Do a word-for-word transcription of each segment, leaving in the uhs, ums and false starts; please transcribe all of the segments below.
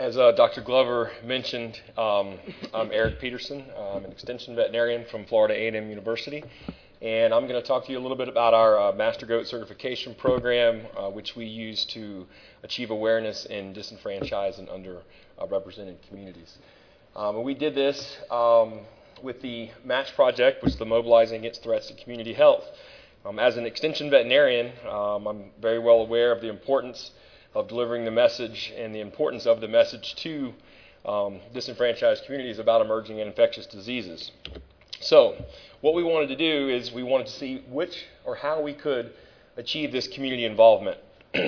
As uh, Doctor Glover mentioned, um, I'm Eric Peterson. I'm an extension veterinarian from Florida A and M University, and I'm going to talk to you a little bit about our uh, Master Goat Certification Program, uh, which we use to achieve awareness in disenfranchised and underrepresented communities. Um, and we did this um, with the MATCH project, which is the Mobilizing Against Threats to Community Health. Um, as an extension veterinarian, um, I'm very well aware of the importance of delivering the message and the importance of the message to um, disenfranchised communities about emerging and infectious diseases. So what we wanted to do is we wanted to see which or how we could achieve this community involvement.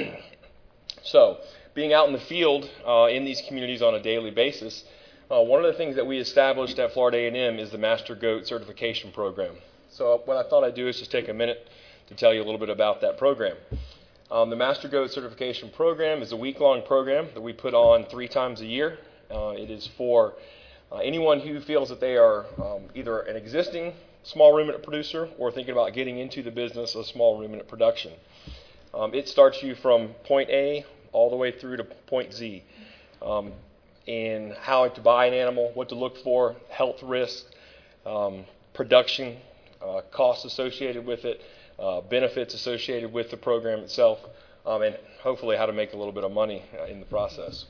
So being out in the field uh, in these communities on a daily basis, uh, one of the things that we established at Florida A and M is the Master Goat Certification Program. So what I thought I'd do is just take a minute to tell you a little bit about that program. Um, the Master Goat Certification Program is a week-long program that we put on three times a year. Uh, it is for uh, anyone who feels that they are um, either an existing small ruminant producer or thinking about getting into the business of small ruminant production. Um, it starts you from point A all the way through to point Z, um, in how to buy an animal, what to look for, health risks, um, production, uh, costs associated with it, Uh, benefits associated with the program itself, um, and hopefully how to make a little bit of money uh, in the process.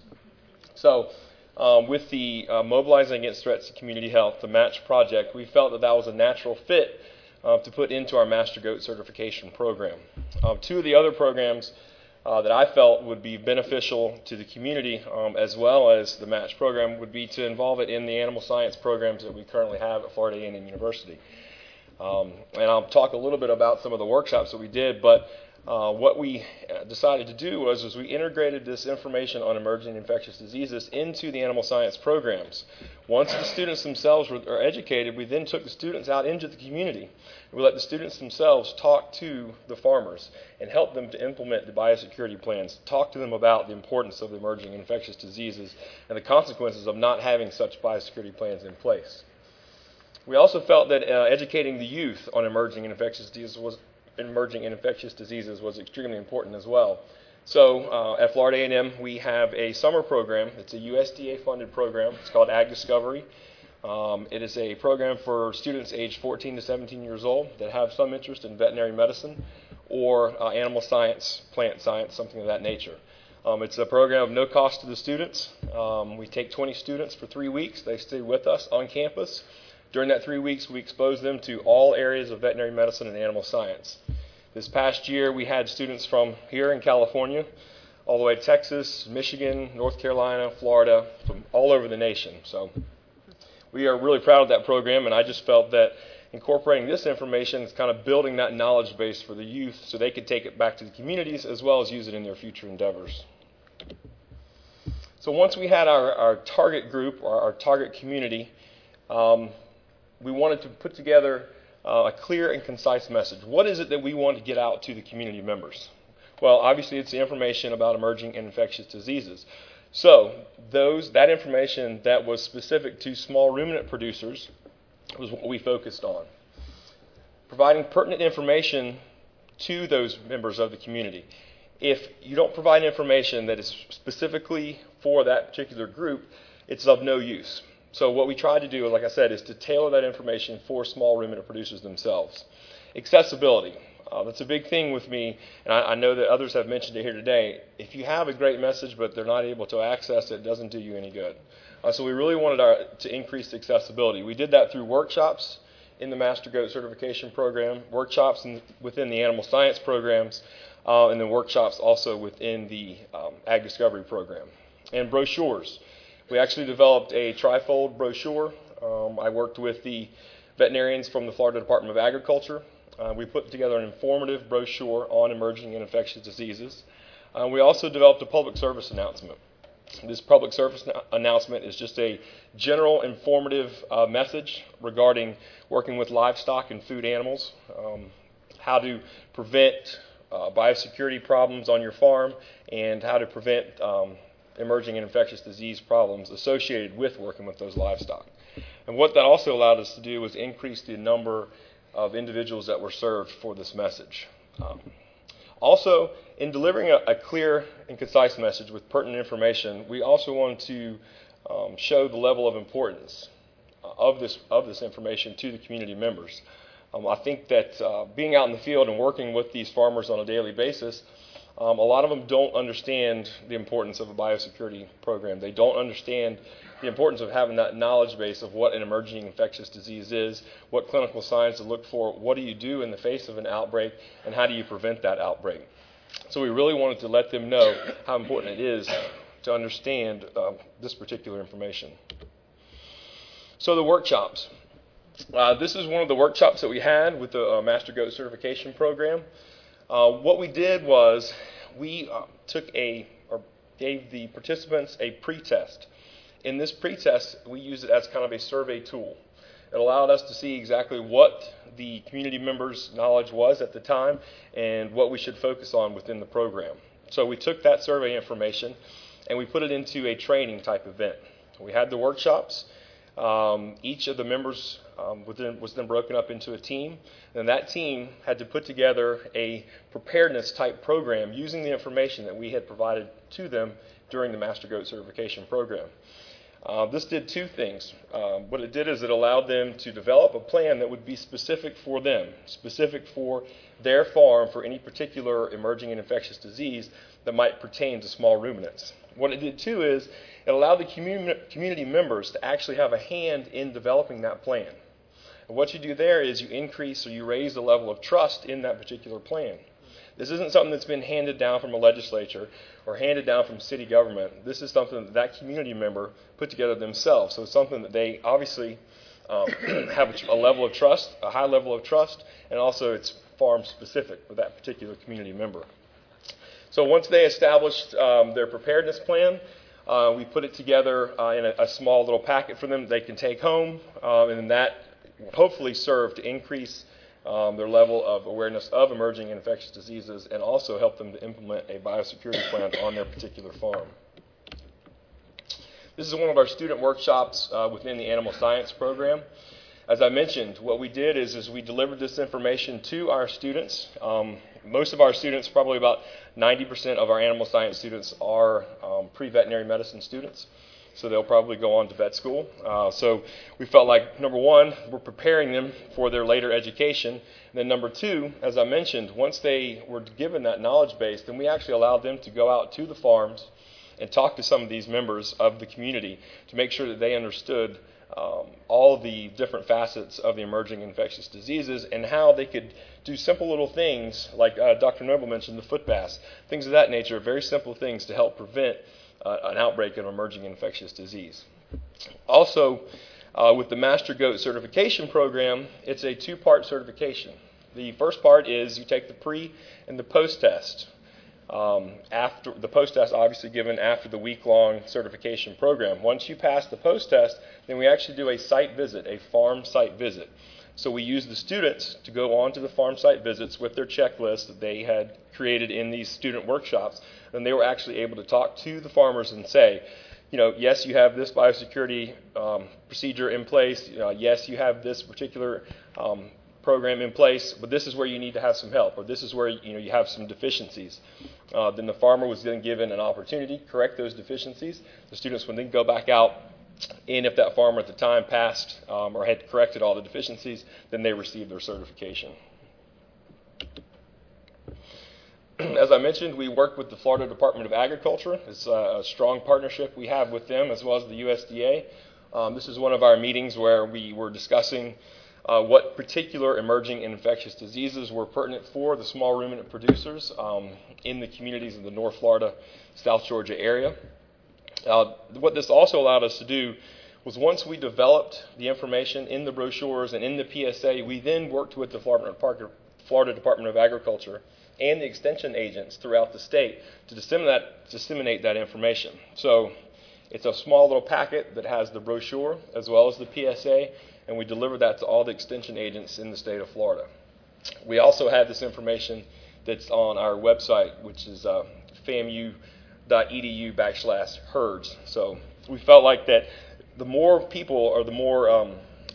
So um, with the uh, Mobilizing Against Threats to Community Health, the MATCH project, we felt that that was a natural fit uh, to put into our Master Goat Certification Program. Um, two of the other programs uh, that I felt would be beneficial to the community um, as well as the MATCH program would be to involve it in the animal science programs that we currently have at Florida A and M University. Um, and I'll talk a little bit about some of the workshops that we did, but uh, what we decided to do was, was we integrated this information on emerging infectious diseases into the animal science programs. Once the students themselves were, are educated, we then took the students out into the community. We let the students themselves talk to the farmers and help them to implement the biosecurity plans, talk to them about the importance of the emerging infectious diseases and the consequences of not having such biosecurity plans in place. We also felt that uh, educating the youth on emerging and infectious diseases was emerging and infectious diseases was extremely important as well. So uh, at Florida A and M, we have a summer program. It's a U S D A-funded program. It's called Ag Discovery. Um, it is a program for students aged fourteen to seventeen years old that have some interest in veterinary medicine or uh, animal science, plant science, something of that nature. Um, it's a program of no cost to the students. Um, we take twenty students for three weeks. They stay with us on campus. During that three weeks, we expose them to all areas of veterinary medicine and animal science. This past year, we had students from here in California, all the way to Texas, Michigan, North Carolina, Florida, from all over the nation. So we are really proud of that program, and I just felt that incorporating this information is kind of building that knowledge base for the youth so they could take it back to the communities as well as use it in their future endeavors. So once we had our, our target group, or our target community, um, we wanted to put together uh, a clear and concise message. What is it that we want to get out to the community members? Well, obviously it's the information about emerging and infectious diseases. So those that information that was specific to small ruminant producers was what we focused on. Providing pertinent information to those members of the community. If you don't provide information that is specifically for that particular group, it's of no use. So what we try to do, like I said, is to tailor that information for small ruminant producers themselves. Accessibility. Uh, that's a big thing with me, and I, I know that others have mentioned it here today. If you have a great message but they're not able to access it, it doesn't do you any good. Uh, so we really wanted our, to increase accessibility. We did that through workshops in the Master Goat Certification Program, workshops in, within the animal science programs, uh, and then workshops also within the um, Ag Discovery Program. And brochures. We actually developed a trifold brochure. Um, I worked with the veterinarians from the Florida Department of Agriculture. Uh, we put together an informative brochure on emerging and infectious diseases. Uh, we also developed a public service announcement. This public service announcement is just a general informative uh, message regarding working with livestock and food animals, um, how to prevent uh, biosecurity problems on your farm, and how to prevent um, emerging and infectious disease problems associated with working with those livestock. And what that also allowed us to do was increase the number of individuals that were served for this message. Um, Also, in delivering a, a clear and concise message with pertinent information, we also want to um, show the level of importance of this of this information to the community members. Um, I think that uh, being out in the field and working with these farmers on a daily basis, um, a lot of them don't understand the importance of a biosecurity program. They don't understand the importance of having that knowledge base of what an emerging infectious disease is, what clinical signs to look for, what do you do in the face of an outbreak, and how do you prevent that outbreak. So we really wanted to let them know how important it is to understand uh, this particular information. So the workshops. Uh, this is one of the workshops that we had with the uh, Master Goat Certification Program. Uh, what we did was we uh, took a, or gave the participants a pre-test. In this pre-test, we used it as kind of a survey tool. It allowed us to see exactly what the community members' knowledge was at the time and what we should focus on within the program. So we took that survey information and we put it into a training type event. We had the workshops. Um, each of the members um, within, was then broken up into a team, and that team had to put together a preparedness type program using the information that we had provided to them during the Master Goat Certification Program. Uh, this did two things. Um, what it did is it allowed them to develop a plan that would be specific for them, specific for their farm for any particular emerging and infectious disease that might pertain to small ruminants. What it did too is it allowed the community, community members to actually have a hand in developing that plan. And what you do there is you increase or you raise the level of trust in that particular plan. This isn't something that's been handed down from a legislature or handed down from city government. This is something that that community member put together themselves. So it's something that they obviously um, have a level of trust, a high level of trust, and also it's farm specific for that particular community member. So once they established um, their preparedness plan, uh, we put it together uh, in a, a small little packet for them that they can take home, um, and that will hopefully serve to increase um, their level of awareness of emerging infectious diseases and also help them to implement a biosecurity plan on their particular farm. This is one of our student workshops uh, within the animal science program. As I mentioned, what we did is, is we delivered this information to our students. Um, most of our students, probably about ninety percent of our animal science students, are um, pre-veterinary medicine students. So they'll probably go on to vet school. Uh, so we felt like, number one, we're preparing them for their later education. And then number two, as I mentioned, once they were given that knowledge base, then we actually allowed them to go out to the farms and talk to some of these members of the community to make sure that they understood Um, all the different facets of the emerging infectious diseases and how they could do simple little things like uh, Doctor Noble mentioned, the foot baths, things of that nature, very simple things to help prevent uh, an outbreak of emerging infectious disease. Also, uh, with the Master Goat Certification Program, it's a two-part certification. The first part is you take the pre and the post test. Um, after the post test, obviously given after the week-long certification program. Once you pass the post test, then we actually do a site visit, a farm site visit. So we use the students to go on to the farm site visits with their checklist that they had created in these student workshops, and they were actually able to talk to the farmers and say, you know, yes, you have this biosecurity um, procedure in place. Uh, yes, you have this particular um, program in place, but this is where you need to have some help, or this is where you know you have some deficiencies. Uh, then the farmer was then given an opportunity to correct those deficiencies. The students would then go back out, and if that farmer at the time passed um, or had corrected all the deficiencies, then they received their certification. As I mentioned, we work with the Florida Department of Agriculture. It's a strong partnership we have with them as well as the U S D A. Um, this is one of our meetings where we were discussing Uh, what particular emerging and infectious diseases were pertinent for the small ruminant producers um, in the communities of the North Florida, South Georgia area. Uh, what this also allowed us to do was once we developed the information in the brochures and in the P S A, we then worked with the Florida Department of Agriculture and the extension agents throughout the state to disseminate, disseminate that information. So it's a small little packet that has the brochure as well as the P S A, and we deliver that to all the extension agents in the state of Florida. We also have this information that's on our website, which is uh, famu.edu backslash herds. So we felt like that the more people or the more um,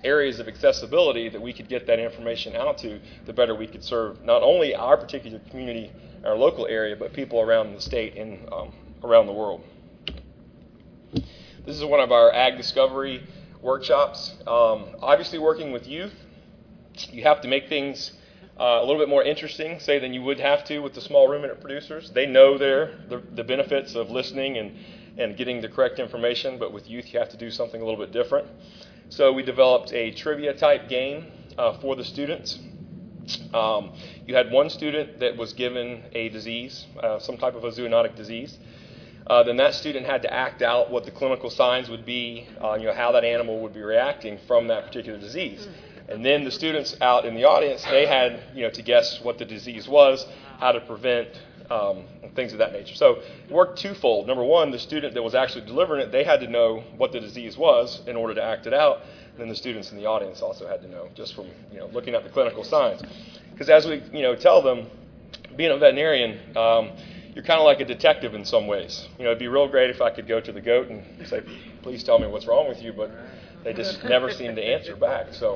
areas of accessibility that we could get that information out to, the better we could serve not only our particular community, our local area, but people around the state and um, around the world. This is one of our Ag Discovery workshops. Um, obviously, working with youth, you have to make things uh, a little bit more interesting, say, than you would have to with the small ruminant producers. They know their the, the benefits of listening and, and getting the correct information, but with youth, you have to do something a little bit different. So we developed a trivia-type game uh, for the students. Um, you had one student that was given a disease, uh, some type of a zoonotic disease. Uh, then that student had to act out what the clinical signs would be, uh, you know, how that animal would be reacting from that particular disease. And then the students out in the audience, they had, you know, to guess what the disease was, how to prevent, um, things of that nature. So it worked twofold. Number one, the student that was actually delivering it, they had to know what the disease was in order to act it out. And then the students in the audience also had to know, just from, you know, looking at the clinical signs. Because as we, you know, tell them, being a veterinarian, um, you're kind of like a detective in some ways. You know, it'd be real great if I could go to the goat and say, please tell me what's wrong with you, but they just never seem to answer back. So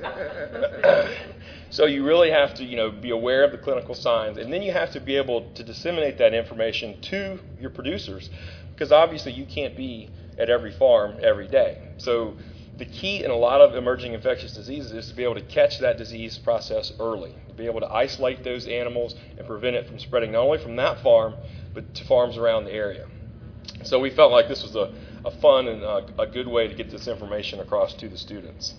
so you really have to, you know, be aware of the clinical signs, and then you have to be able to disseminate that information to your producers, because obviously you can't be at every farm every day. So the key in a lot of emerging infectious diseases is to be able to catch that disease process early, to be able to isolate those animals and prevent it from spreading not only from that farm, but to farms around the area. So we felt like this was a, a fun and a, a good way to get this information across to the students.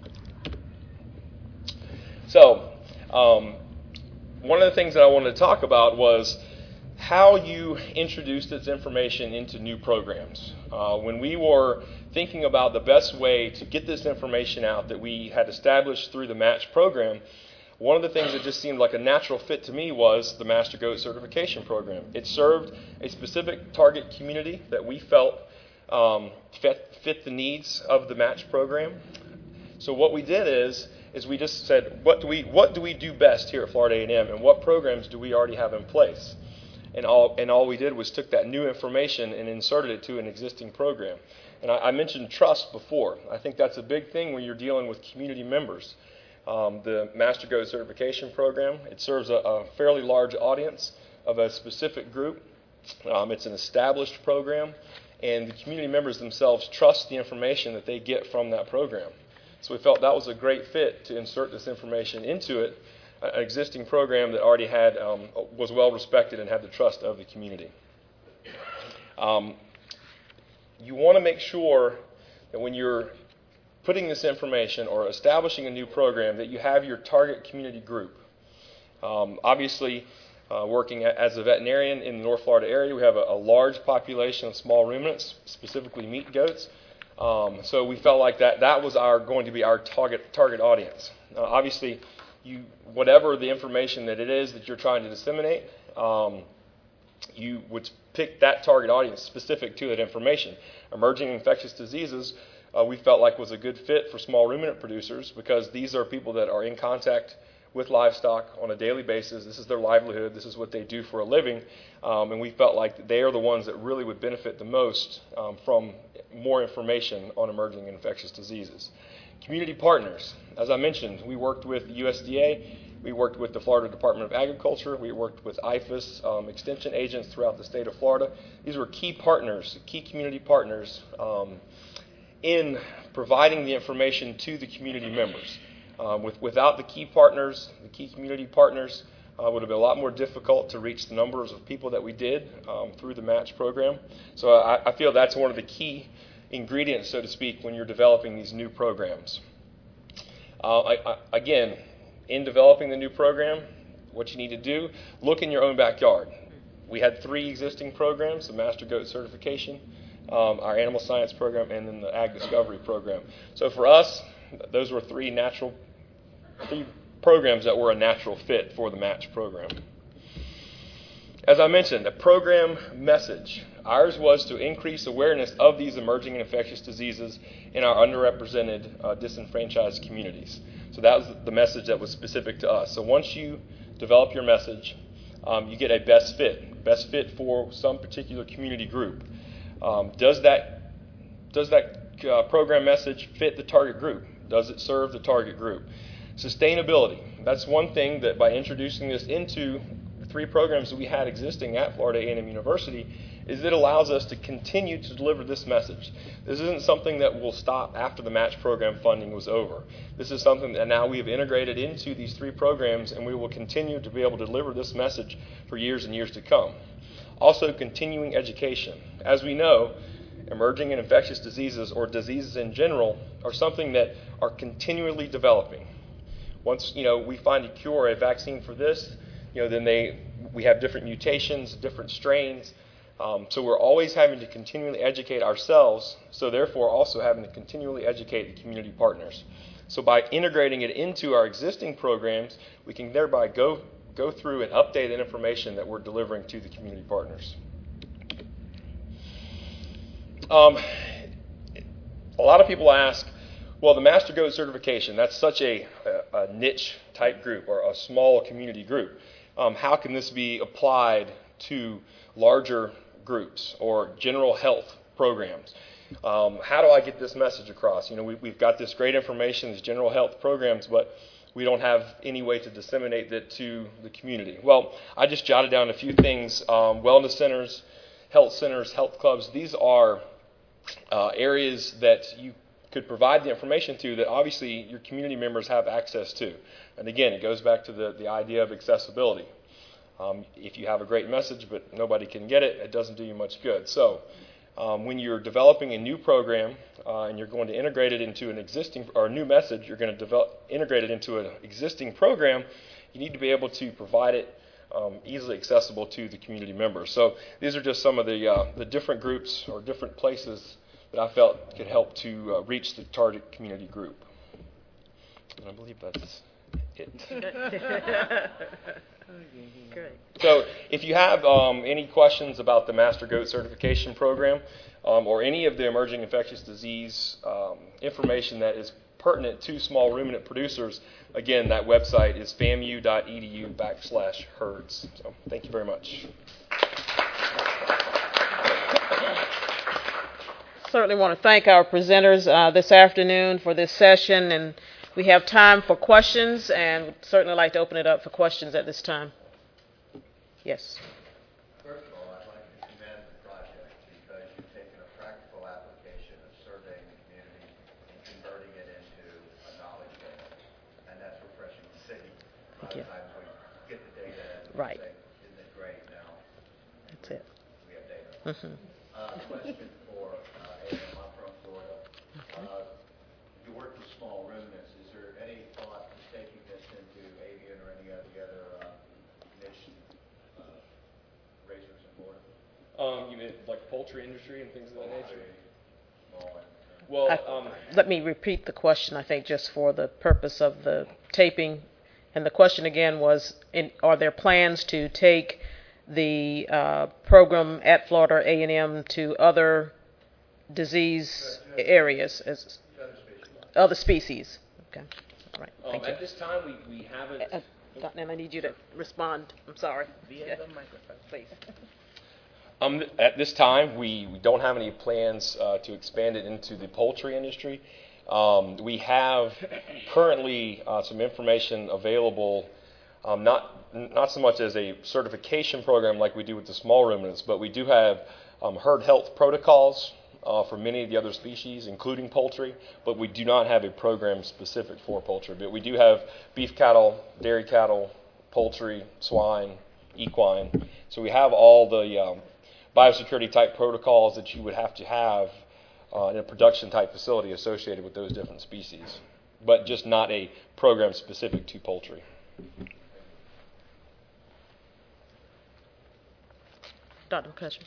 So um, one of the things that I wanted to talk about was how you introduce this information into new programs. Uh, when we were thinking about the best way to get this information out that we had established through the MATCH program, one of the things that just seemed like a natural fit to me was the Master Goat Certification Program. It served a specific target community that we felt um, fit, fit the needs of the MATCH program. So what we did is, is we just said, what do we what do we do best here at Florida A and M, and what programs do we already have in place? And all and all we did was took that new information and inserted it to an existing program. And I, I mentioned trust before. I think that's a big thing when you're dealing with community members. Um, the Master Goat Certification Program, it serves a, a fairly large audience of a specific group. Um, it's an established program, and the community members themselves trust the information that they get from that program. So we felt that was a great fit to insert this information into it, an existing program that already had um, was well respected and had the trust of the community. Um, you want to make sure that when you're putting this information or establishing a new program that you have your target community group. Um, obviously, uh, working as a veterinarian in the North Florida area, we have a, a large population of small ruminants, specifically meat goats. Um, so we felt like that that was our going to be our target target audience. Uh, obviously, you whatever the information that it is that you're trying to disseminate, um, you would pick that target audience specific to that information. Emerging infectious diseases, uh, we felt like was a good fit for small ruminant producers because these are people that are in contact with livestock on a daily basis. This is their livelihood. This is what they do for a living. Um, and we felt like they are the ones that really would benefit the most um, from more information on emerging infectious diseases. Community partners. As I mentioned, we worked with U S D A. We worked with the Florida Department of Agriculture. We worked with I F A S, um, extension agents throughout the state of Florida. These were key partners, key community partners um, in providing the information to the community members. Um, with, without the key partners, the key community partners, uh, would have been a lot more difficult to reach the numbers of people that we did um, through the MATCH program. So I, I feel that's one of the key ingredients, so to speak, when you're developing these new programs. Uh, I, I, again, in developing the new program, what you need to do, look in your own backyard. We had three existing programs, the Master Goat Certification, um, our Animal Science program, and then the Ag Discovery program. So for us, those were three natural three programs that were a natural fit for the MATCH program. As I mentioned, a program message. Ours was to increase awareness of these emerging and infectious diseases in our underrepresented, uh, disenfranchised communities. So that was the message that was specific to us. So once you develop your message, um, you get a best fit, best fit for some particular community group. Um, does that does that uh, program message fit the target group? Does it serve the target group? Sustainability. That's one thing that by introducing this into the three programs that we had existing at Florida A and M University, is it allows us to continue to deliver this message. This isn't something that will stop after the match program funding was over. This is something that now we have integrated into these three programs, and we will continue to be able to deliver this message for years and years to come. Also, continuing education. As we know, emerging and infectious diseases, or diseases in general, are something that are continually developing. Once you know we find a cure or a vaccine for this, you know then they we have different mutations, different strains. Um, so we're always having to continually educate ourselves, so therefore also having to continually educate the community partners. So by integrating it into our existing programs, we can thereby go, go through and update the information that we're delivering to the community partners. Um, a lot of people ask, well, the Master Goat certification, that's such a, a, a niche type group or a small community group. Um, how can this be applied to larger groups or general health programs? Um, how do I get this message across? You know, we, we've got this great information, these general health programs, but we don't have any way to disseminate that to the community. Well, I just jotted down a few things. Um, wellness centers, health centers, health clubs, these are uh, areas that you could provide the information to that obviously your community members have access to. And again, it goes back to the, the idea of accessibility. Um, if you have a great message but nobody can get it, it doesn't do you much good. So um, when you're developing a new program uh, and you're going to integrate it into an existing, or a new message, you're going to develop, integrate it into an existing program, you need to be able to provide it um, easily accessible to the community members. So these are just some of the, uh, the different groups or different places that I felt could help to uh, reach the target community group. And I believe that's it. Great. So if you have um, any questions about the Master Goat certification program um, or any of the emerging infectious disease um, information that is pertinent to small ruminant producers, again, that website is famu.edu backslash herds. So thank you very much. Certainly want to thank our presenters uh, this afternoon for this session, and we have time for questions, and would certainly like to open it up for questions at this time. Yes. First of all, I'd like to commend the project because you've taken a practical application of surveying the community and converting it into a knowledge base, and that's refreshing to see. A lot of times we get the data and we Right. say, isn't it great? Now That's it. we have data. Mm-hmm. Uh, question for uh, A and M. I'm from Florida. Uh, you work with small ruminants. Is there any thought to taking this into avian or any of the other uh, niche uh, raisers in Florida? Um, you mean like poultry industry and things of that nature? Small and- Well, I- um, Let me repeat the question, I think, just for the purpose of the taping. And the question again was, in, are there plans to take the uh, program at Florida A and M to other disease areas, as other species? Okay. All right. um, Thank you. at this time, we, we haven't. Uh, Doctor Nam, I need you to respond. I'm sorry. Via the microphone, please. Um, at this time, we, we don't have any plans uh, to expand it into the poultry industry. Um, we have currently uh, some information available, um, not not so much as a certification program like we do with the small ruminants, but we do have um, herd health protocols uh, for many of the other species, including poultry, but we do not have a program specific for poultry. But we do have beef cattle, dairy cattle, poultry, swine, equine. So we have all the um, biosecurity type protocols that you would have to have uh, in a production type facility associated with those different species, but just not a program specific to poultry. Doctor McCutcheon.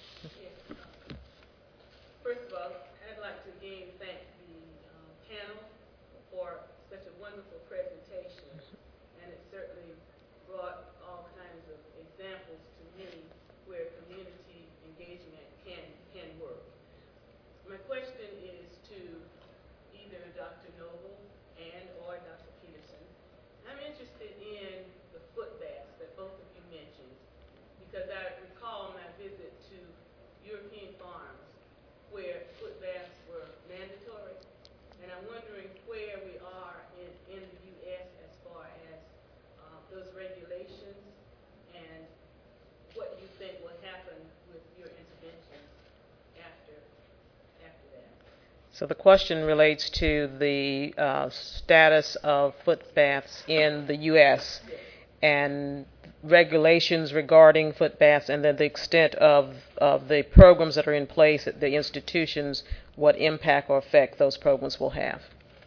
First of all, I'd like to again thank the um, panel for such a wonderful presentation, and it certainly brought all kinds of examples to me where community engagement can can work. My question is to either Doctor Noble and or Doctor Peterson. I'm interested in the foot baths that both of you mentioned, because I recall my visit to European farms where foot baths were mandatory, and I'm wondering So the question relates to the uh, status of foot baths in the U S and regulations regarding foot baths, and then the extent of, of the programs that are in place at the institutions, what impact or effect those programs will have.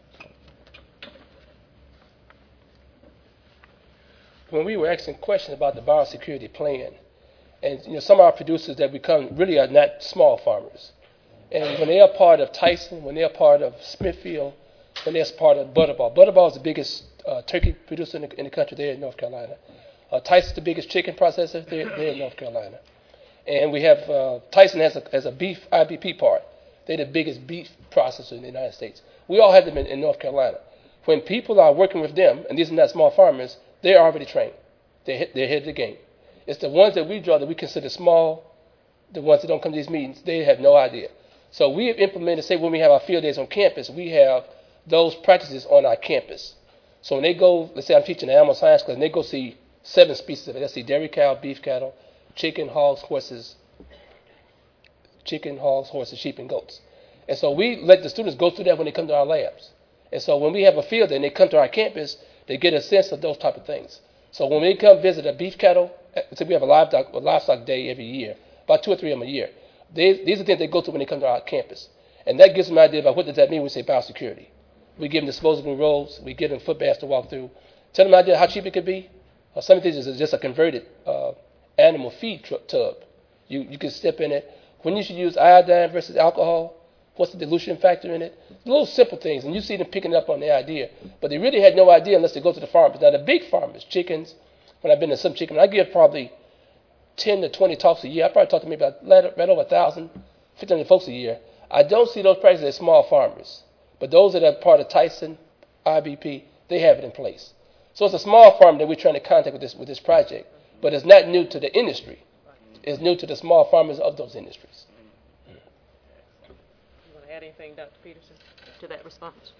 When we were asking questions about the biosecurity plan, and you know, some of our producers that become really are not small farmers. And when they are part of Tyson, when they are part of Smithfield, when they're part of Butterball, Butterball is the biggest uh, turkey producer in the, in the country there in North Carolina. Uh, Tyson's the biggest chicken processor there, there in North Carolina. And we have, uh, Tyson has a, has a beef I B P part. They're the biggest beef processor in the United States. We all have them in, in North Carolina. When people are working with them, and these are not small farmers, they're already trained. They're, hit, they're ahead of the game. It's the ones that we draw that we consider small, the ones that don't come to these meetings, they have no idea. So we have implemented, say when we have our field days on campus, we have those practices on our campus. So when they go, let's say I'm teaching an animal science class, and they go see seven species of it. Let's see dairy cow, beef cattle, chicken, hogs, horses, chicken, hogs, horses, sheep, and goats. And so we let the students go through that when they come to our labs. And so when we have a field day and they come to our campus, they get a sense of those type of things. So when we come visit a beef cattle, so we have a livestock, a livestock day every year, about two or three of them a year. They, these are things they go through when they come to our campus. And that gives them an idea about what does that mean when we say biosecurity. We give them disposable robes. We give them foot baths to walk through. Tell them an idea how cheap it could be. Uh, some of these is just a converted uh, animal feed tr- tub. You, you can step in it. When you should use iodine versus alcohol, what's the dilution factor in it? Little simple things, and you see them picking up on the idea. But they really had no idea unless they go to the farmers. Now, the big farmers, chickens, when I've been to some chicken, I give probably ten to twenty talks a year. I probably talk to maybe about right over one thousand, fifteen hundred folks a year. I don't see those practices as small farmers. But those that are part of Tyson, I B P, they have it in place. So it's a small farm that we're trying to contact with this with this project. But it's not new to the industry. It's new to the small farmers of those industries. You want to add anything, Doctor Peterson, to that response?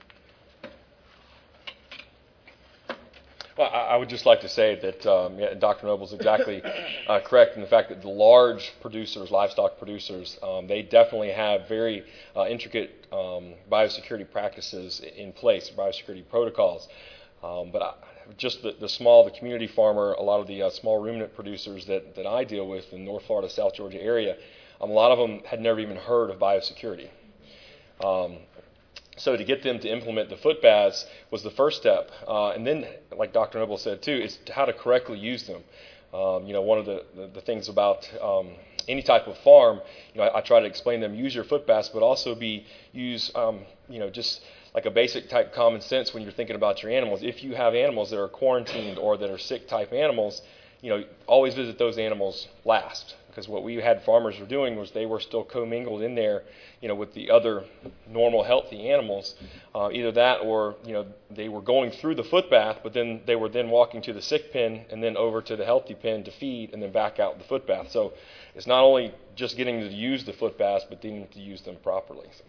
Well, I, I would just like to say that um, yeah, Doctor Noble is exactly uh, correct in the fact that the large producers, livestock producers, um, they definitely have very uh, intricate um, biosecurity practices in place, biosecurity protocols. Um, but I, just the, the small, the community farmer, a lot of the uh, small ruminant producers that, that I deal with in North Florida, South Georgia area, um, a lot of them had never even heard of biosecurity. Um, So to get them to implement the foot baths was the first step. Uh, and then, like Doctor Noble said too, is how to correctly use them. Um, you know, one of the, the, the things about um, any type of farm, you know, I, I try to explain them, use your foot baths, but also be, use, um, you know, just like a basic type common sense when you're thinking about your animals. If you have animals that are quarantined or that are sick type animals, you know, always visit those animals last. Because what we had farmers were doing was they were still commingled in there, you know, with the other normal, healthy animals. Uh, either that, or you know, they were going through the foot bath, but then they were then walking to the sick pen and then over to the healthy pen to feed, and then back out the foot bath. So it's not only just getting to use the foot baths, but getting to use them properly. So.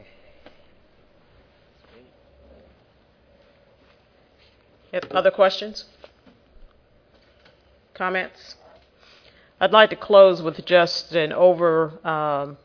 Other questions? Comments? I'd like to close with just an over um,